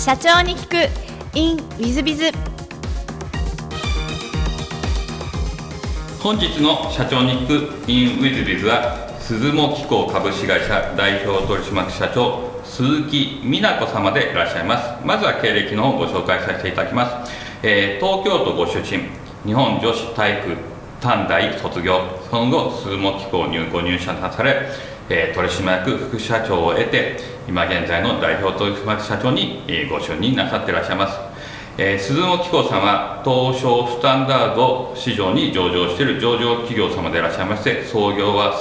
社長に聞く in ウィズビズ。 本日の社長に聞く in ウィズビズは鈴木機構株式会社代表取締役社長鈴木美奈子様でいらっしゃいます。まずは経歴の方をご紹介させていただきます。東京都ご出身、日本女子体育短大卒業、その後鈴木機構ご入社され、取締役副社長を得て今現在の代表取締役社長にご就任なさっていらっしゃいます。鈴木機構さんは東証スタンダード市場に上場している上場企業様でいらっしゃいまして、創業は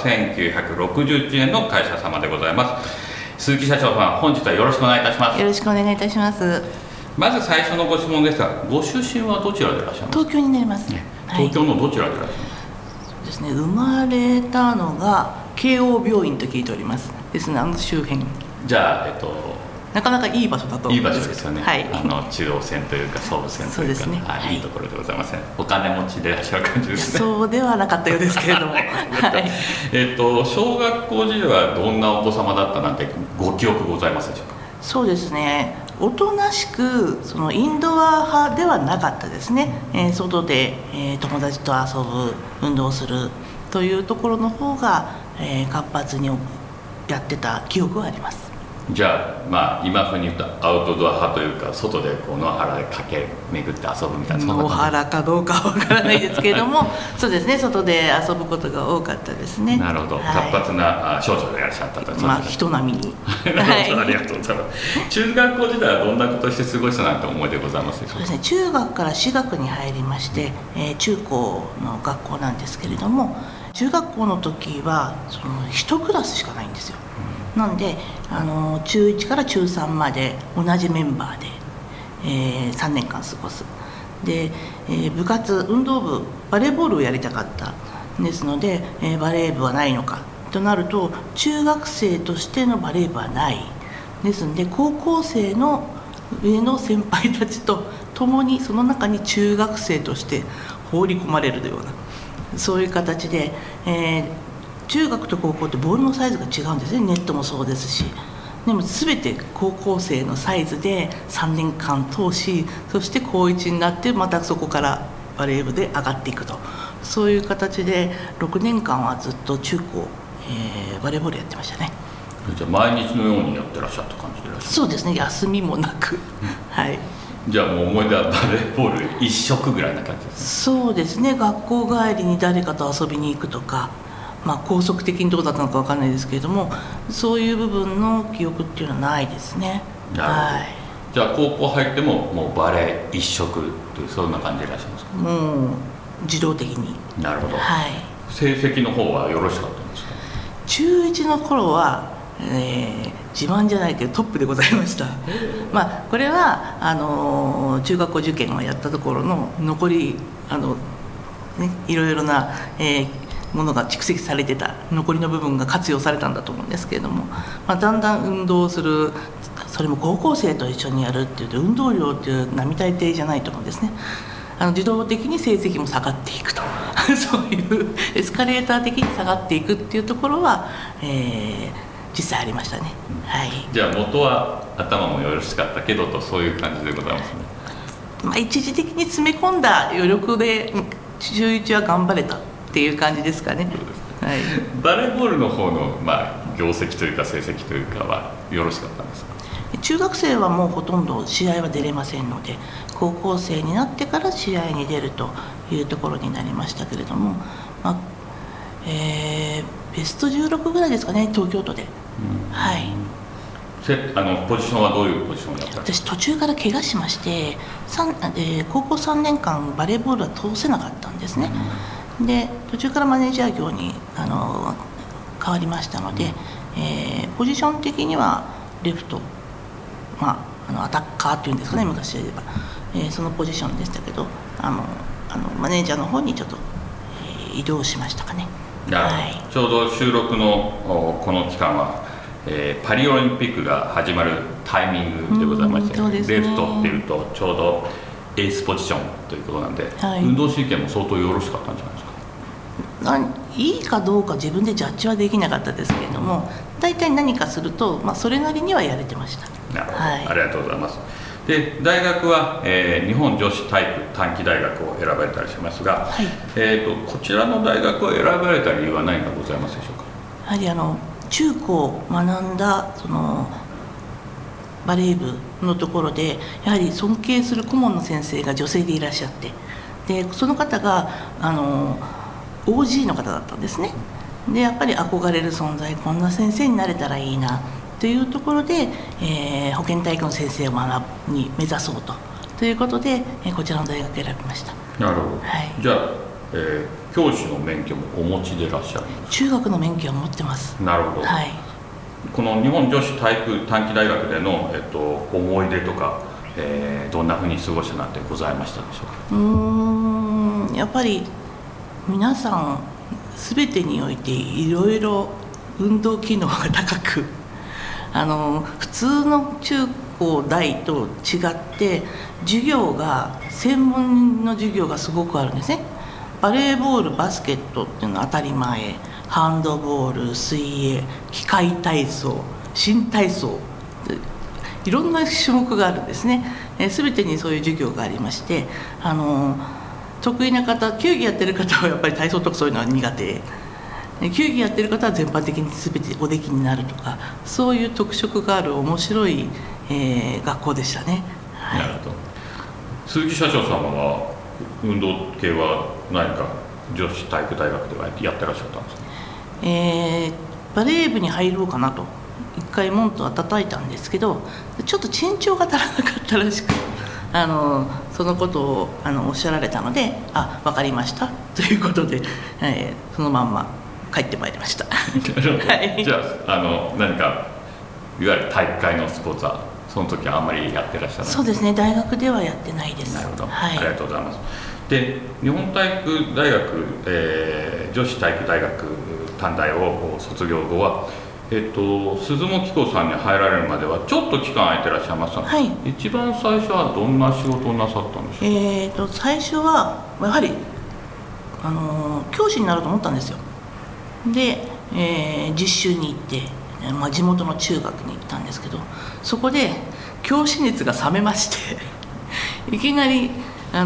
1961年の会社様でございます。鈴木社長さん、本日はよろしくお願いいたします。 よろしくお願いいたします。 まず最初のご質問ですが、ご出身はどちらでいらっしゃいますか？ 東京になります、 東京のどちらでいらっしゃいますか？ そうですね、生まれたのが慶応病院と聞いております。ですね、周辺。 じゃあ、 なかなかいい場所だと思いい場所ですよね。 はい、 中央線というか総武線というか、 そうですね、 いいところでございますね。お金持ちでいらっしゃる感じですね。 そうではなかったようですけれども、はい、 小学校時代はどんなお子様だったなんてご記憶ございますでしょうか？ そうですね、おとなしくそのインドア派ではなかったですね。外で、友達と遊ぶ、運動するというところの方が、活発にやってた記憶はあります。 じゃあ、今風に言うとアウトドア派というか、外でこう野原で駆け巡って遊ぶみたいな。 野原かどうかは分からないですけれどもそうですね、外で遊ぶことが多かったですね。 なるほど、活発な少女でいらっしゃったと。 人並みにありがとうございます。中学校時代はどんなことして過ごしたなんて思いでございますでしょうか？ そうですね、中学から私学に入りまして、中高の学校なんですけれども、中学校の時はその1クラスしかないんですよ。なんで中1から中3まで同じメンバーで、3年間過ごす。で、部活運動部バレーボールをやりたかったですので、バレー部はないのかとなると、中学生としてのバレー部はないですので、高校生の上の先輩たちと共にその中に中学生として放り込まれるような、そういう形で、中学と高校ってボールのサイズが違うんですね。ネットもそうですし、でも全て高校生のサイズで3年間通し、そして高1になってまたそこからバレー部で上がっていくと、そういう形で6年間はずっと中高、バレーボールやってましたね。 じゃあ毎日のようにやってらっしゃった感じでいらっしゃる？ そうですね、休みもなくはい。 じゃあもう思い出はバレーボール一色ぐらいな感じですね。 そうですね、学校帰りに誰かと遊びに行くとか、高速的にどうだったのか分からないですけれども、そういう部分の記憶っていうのはないですね。 はい、じゃあ高校入ってももうバレー一色という、そんな感じでいらっしゃいますか？ もう自動的に。 なるほど、 はい。 成績の方はよろしかったんですか？ 中1の頃は、自慢じゃないけどトップでございました。これは中学校受験をやったところの残りいろいろな、ものが蓄積されてた残りの部分が活用されたんだと思うんですけれども、だんだん運動する、それも高校生と一緒にやるっていうと、運動量っていう並大抵じゃないと思うんですね。自動的に成績も下がっていくとそういうエスカレーター的に下がっていくっていうところは、実際ありましたね。はい。 じゃあ元は頭もよろしかったけどと、そういう感じでございますね。 一時的に詰め込んだ余力で中1は頑張れたっていう感じですかね。はい、 バレーボールの方の、業績というか成績というかはよろしかったんですか？ 中学生はもうほとんど試合は出れませんので、高校生になってから試合に出るというところになりましたけれども、ベスト16ぐらいですかね、東京都で。はい。 ポジションはどういうポジションだったんですか？ 私途中から怪我しまして、高校3年間バレーボールは通せなかったんですね。で途中からマネージャー業に変わりましたので、ポジション的にはレフト、アタッカーっていうんですかね、昔で言えば、そのポジションでしたけど、マネージャーの方にちょっと、移動しましたかね。 はい、ちょうど収録のこの期間は、パリオリンピックが始まるタイミングでございまして、レフトっていうとちょうどエースポジションということなんで、運動神経も相当よろしかったんじゃないですか？ いいかどうか自分でジャッジはできなかったですけれども、大体何かすると、それなりにはやれてました。 なるほど、ありがとうございます。 で大学は、日本女子体育短期大学を選ばれたりしますが、 はい、 こちらの大学を選ばれた理由は何かございますでしょうか。 やはり中高学んだそのバレー部のところでやはり尊敬する顧問の先生が女性でいらっしゃって、でその方がOG の方だったんですね。でやっぱり憧れる存在、こんな先生になれたらいいなというところで、保健体育の先生を目指そうということで、こちらの大学を選びました。 なるほど、 はい、 じゃあ、教師の免許もお持ちでいらっしゃるんですか。 中学の免許は持ってます。 なるほど、 はい、この日本女子体育短期大学での、思い出とか、どんなふうに過ごしたなんてございましたでしょうか。 やっぱり皆さん全てにおいていろいろ運動機能が高く、普通の中高大と違って授業が専門の授業がすごくあるんですね。バレーボール、バスケットっていうのは当たり前、ハンドボール、水泳、器械体操、新体操、いろんな種目があるんですね。全てにそういう授業がありまして、得意な方、球技やってる方はやっぱり体操とかそういうのは苦手、球技やってる方は全般的に全ておできになるとか、そういう特色がある面白い、学校でしたね。はい、 なるほど。鈴木社長様は運動系は何か女子体育大学ではやってらっしゃったんですか。 バレー部に入ろうかなと一回門とは叩いたんですけど、ちょっと身長が足らなかったらしく、そのことをおっしゃられたので、分かりましたということで、そのまんま帰ってまいりました。はい、 じゃあ何かいわゆる体育会のスポーツはその時はあんまりやってらっしゃらない。 そうですね、大学ではやってないです。 なるほど、 はい、 ありがとうございます。で日本体育大学、女子体育大学短大を卒業後は、鈴茂機構さんに入られるまではちょっと期間空いてらっしゃいましたので、はい、一番最初はどんな仕事をなさったんでしょうか。 最初はやはり教師になろうと思ったんですよ。で、実習に行って、地元の中学に行ったんですけど、そこで教師熱が冷めましていきなり、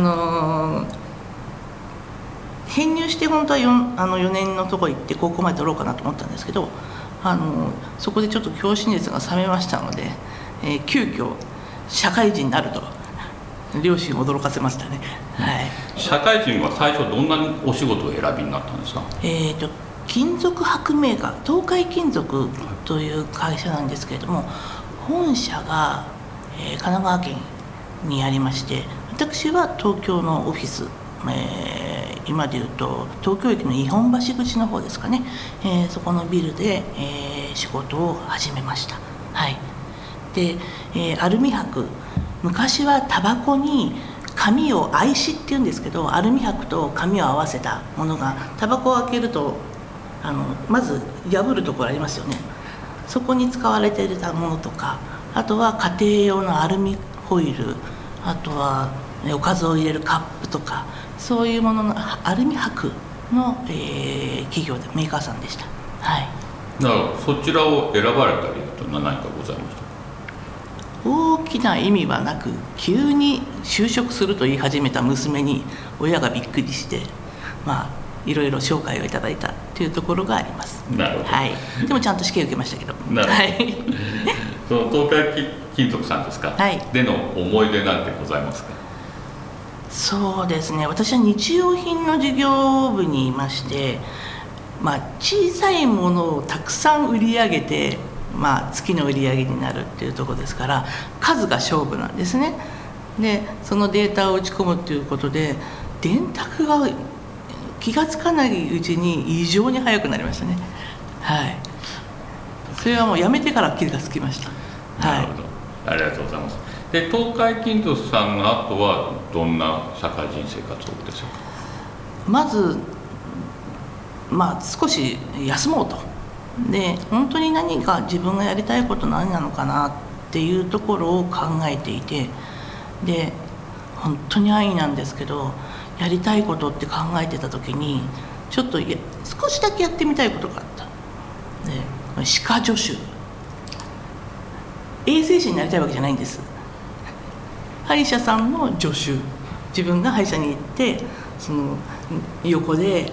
編入して本当は 4年のとこ行って高校まで取ろうかなと思ったんですけど、そこでちょっと教師熱が冷めましたので、急遽社会人になると両親を驚かせましたね。はい、 社会人は最初どんなお仕事を選びになったんですか。 金属発明家、東海金属という会社なんですけれども、本社が、神奈川県にありまして、私は東京のオフィス、今でいうと東京駅の日本橋口の方ですかね、そこのビルで、仕事を始めました。はい、で、アルミ箔、昔はタバコに紙をアイシっていうんですけど、アルミ箔と紙を合わせたものが、タバコを開けるとまず破るところありますよね。そこに使われていたものとか、あとは家庭用のアルミホイル、あとはおかずを入れるカップとか、そういうもののアルミ箔の、企業でメーカーさんでした。はい、 なるほど。そちらを選ばれた理由とは何かございましたか。 大きな意味はなく、急に就職すると言い始めた娘に親がびっくりして、いろいろ紹介をいただいたというところがあります。 なるほど。 はい、でもちゃんと試験受けましたけど。 なるほど。 はい、 その東海金属さんですか、はい、での思い出なんてございますか。 そうですね、私は日用品の事業部にいまして、小さいものをたくさん売り上げて、月の売り上げになるっていうところですから、数が勝負なんですね。でそのデータを打ち込むっていうことで、電卓が気がつかないうちに異常に速くなりましたね。はい、それはもう辞めてから気がつきました。 なるほど、ありがとうございます。で東海金属さんの後はどんな社会人生活をでしょうか。 まず、少し休もうと。で本当に何か自分がやりたいこと何なのかなっていうところを考えていて、で本当に安易なんですけど、やりたいことって考えてた時に、ちょっと少しだけやってみたいことがあった。で歯科助手、衛生士になりたいわけじゃないんです。 歯医者さんの助手、自分が歯医者に行ってその横で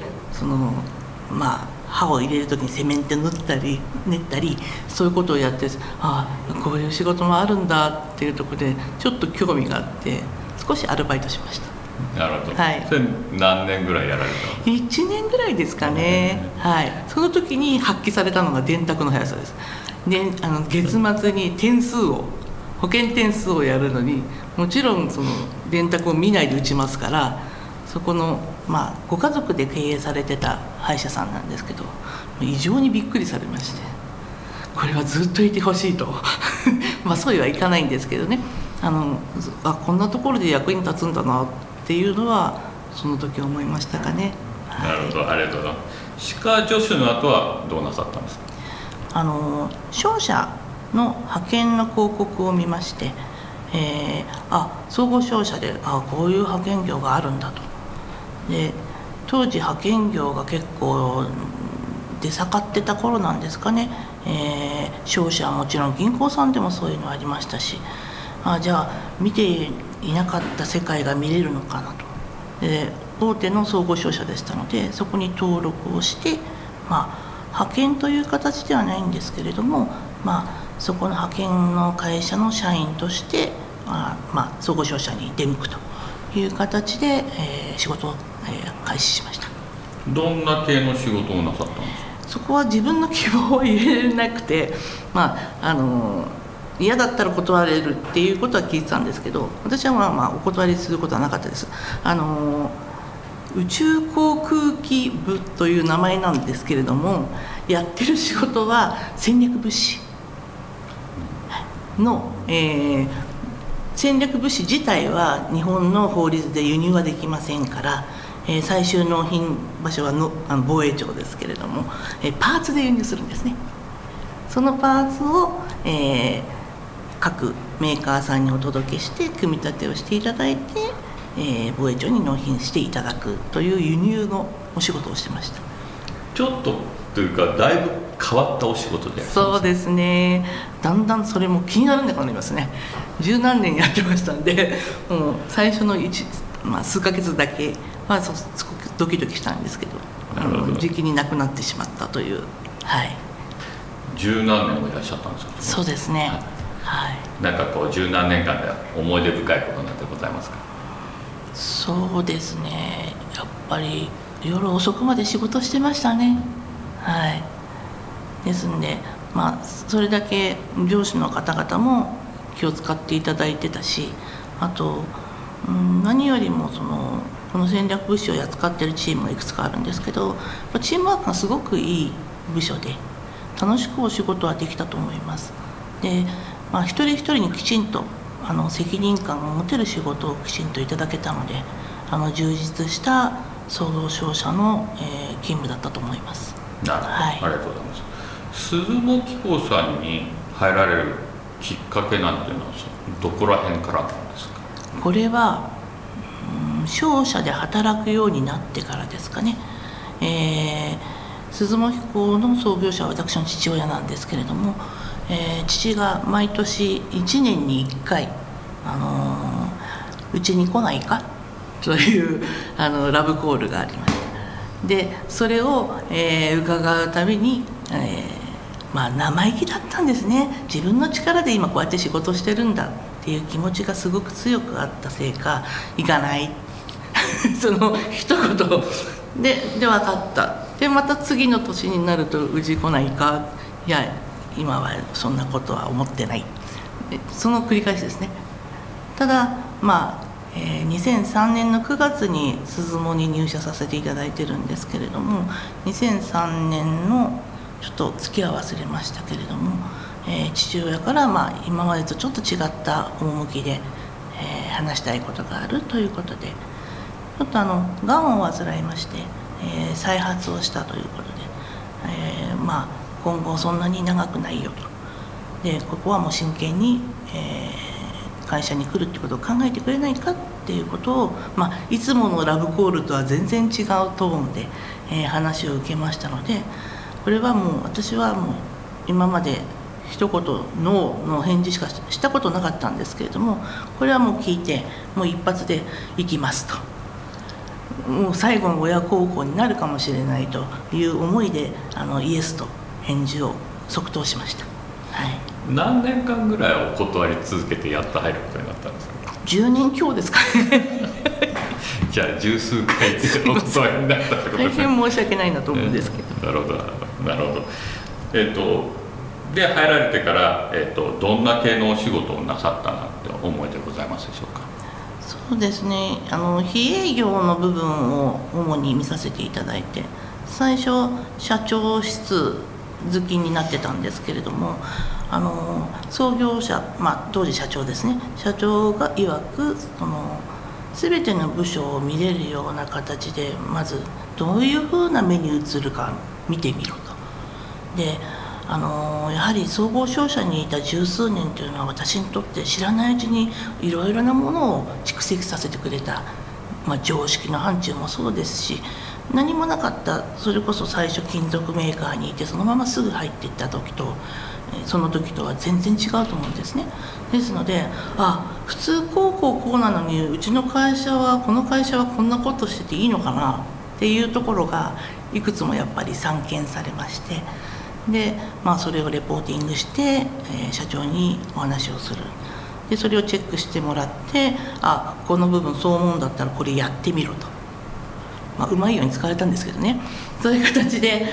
歯を入れる時にセメント塗ったり練ったり、そういうことをやって、こういう仕事もあるんだっていうところでちょっと興味があって少しアルバイトしました。 なるほど、 はい、 それ何年ぐらいやられたの？ 1年ぐらいですかね、はい、その時に発揮されたのが電卓の速さです。で月末に保険点数をやるのに、もちろんその電卓を見ないで打ちますから、そこのご家族で経営されてた歯医者さんなんですけど、異常にびっくりされまして、これはずっといてほしいとそうはいかないんですけどね、こんなところで役に立つんだなっていうのはその時思いましたかね。 なるほど、ありがとうございます。歯科助手の後はどうなさったんですか？ 商社の派遣の広告を見まして、総合商社でこういう派遣業があるんだと。で当時派遣業が結構出盛ってた頃なんですかね、商社はもちろん銀行さんでもそういうのありましたし、じゃあ見ていなかった世界が見れるのかなと。で大手の総合商社でしたので、そこに登録をして、派遣という形ではないんですけれども、そこの派遣の会社の社員として、総合商社に出向くという形で、仕事を、開始しました。 どんな系の仕事をなさったんですか？ そこは自分の希望を言えなくて、嫌だったら断れるっていうことは聞いてたんですけど、私はお断りすることはなかったです。宇宙航空機部という名前なんですけれども、やってる仕事は戦略物資の、戦略物資自体は日本の法律で輸入はできませんから、最終納品場所は防衛庁ですけれども、パーツで輸入するんですね。そのパーツを、各メーカーさんにお届けして組み立てをしていただいて、防衛庁に納品していただくという輸入のお仕事をしてました。 ちょっとというかだいぶ変わったお仕事で。 そうですね、だんだんそれも気になるんでなりますね。十何年やってましたんで、もう最初の数ヶ月だけはすごくドキドキしたんですけど、時期になくなってしまったという。 十何年もいらっしゃったんですか？ そうですね、 なんか十何年間で思い出深いことなんてございますか？ そうですね、やっぱり夜遅くまで仕事してましたね。ですんで、それだけ上司の方々も気を使っていただいてたし、あと、何よりもこの戦略物資を扱っているチームがいくつかあるんですけど、チームワークがすごくいい部署で楽しくお仕事はできたと思います。で、一人一人にきちんと責任感が持てる仕事をきちんといただけたので、充実した総合商社の、勤務だったと思います。 なるほど、ありがとうございます。鈴茂機構さんに入られるきっかけなんていうのはどこら辺からなんですか？ これは、商社で働くようになってからですかね。鈴茂機構の創業者は私の父親なんですけれども、父が毎年1年に1回うちに来ないかというラブコールがありました。でそれを、伺うたびに、生意気だったんですね。自分の力で今こうやって仕事してるんだっていう気持ちがすごく強くあったせいか、行かないその一言で分かった。でまた次の年になるとうち来ないか、いや今はそんなことは思ってない、その繰り返しですね。ただ2003年の9月に鈴茂に入社させていただいてるんですけれども、2003年のちょっと月は忘れましたけれども、父親から今までとちょっと違った趣で、話したいことがあるということで、ちょっとがんを患いまして、再発をしたということで、今後そんなに長くないよと。でここはもう真剣に、会社に来るってことを考えてくれないかっていうことを、いつものラブコールとは全然違うトーンで、話を受けましたので、これはもう私はもう今まで一言ノーの返事しかしたことなかったんですけれども、これはもう聞いてもう一発で行きますと、もう最後の親孝行になるかもしれないという思いでイエスと返事を即答しました。はい、 何年間ぐらいお断り続けてやっと入ることになったんですか ？10年強ですかねじゃあ十数回でお断りになったってことですね。 大変申し訳ないなと思うんですけど、 なるほどなるほど。で入られてから、どんな系のお仕事をなさったなって思いでございますでしょうか？ そうですね、非営業の部分を主に見させていただいて、最初社長室好きになってたんですけれども、創業者、当時社長ですね、社長が曰く全ての部署を見れるような形でまずどういうふうな目に映るか見てみろと。でやはり総合商社にいた十数年というのは、私にとって知らないうちにいろいろなものを蓄積させてくれた、常識の範疇もそうですし、何もなかった、それこそ最初金属メーカーにいてそのまますぐ入っていった時とその時とは全然違うと思うんですね。ですので、普通こうなのにうちの会社はこの会社はこんなことしてていいのかなっていうところがいくつもやっぱり散見されまして、で、それをレポーティングして、社長にお話をする。でそれをチェックしてもらって、この部分そう思うんだったらこれやってみろと、うまいように使われたんですけどね、そういう形で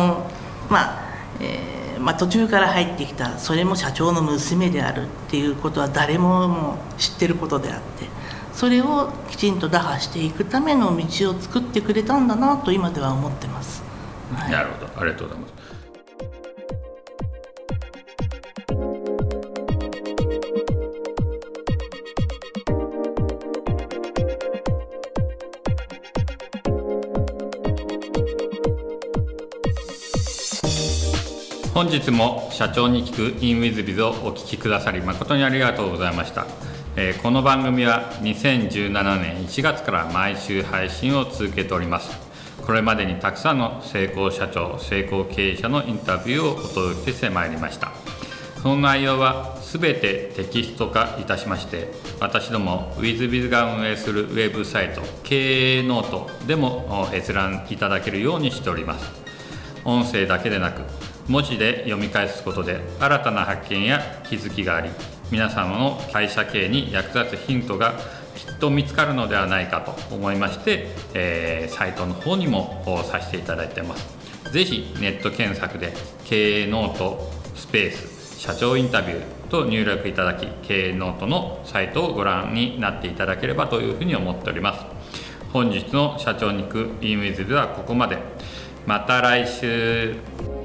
途中から入ってきた、それも社長の娘であるっていうことは誰ももう知ってることであって、それをきちんと打破していくための道を作ってくれたんだなと今では思ってます。はい、 なるほど、ありがとうございます。本日も社長に聞く InWithBiz をお聞きくださり誠にありがとうございました。この番組は2017年1月から毎週配信を続けております。これまでにたくさんの成功社長、成功経営者のインタビューをお届けしてまいりました。その内容はすべてテキスト化いたしまして、私ども WithBiz が運営するウェブサイト経営ノートでも閲覧いただけるようにしております。音声だけでなく文字で読み返すことで新たな発見や気づきがあり、皆様の会社経営に役立つヒントがきっと見つかるのではないかと思いまして、サイトの方にもさせていただいています。ぜひネット検索で経営ノートスペース社長インタビューと入力いただき、経営ノートのサイトをご覧になっていただければというふうに思っております。本日の社長に行く InWithBiz はここまで。また来週。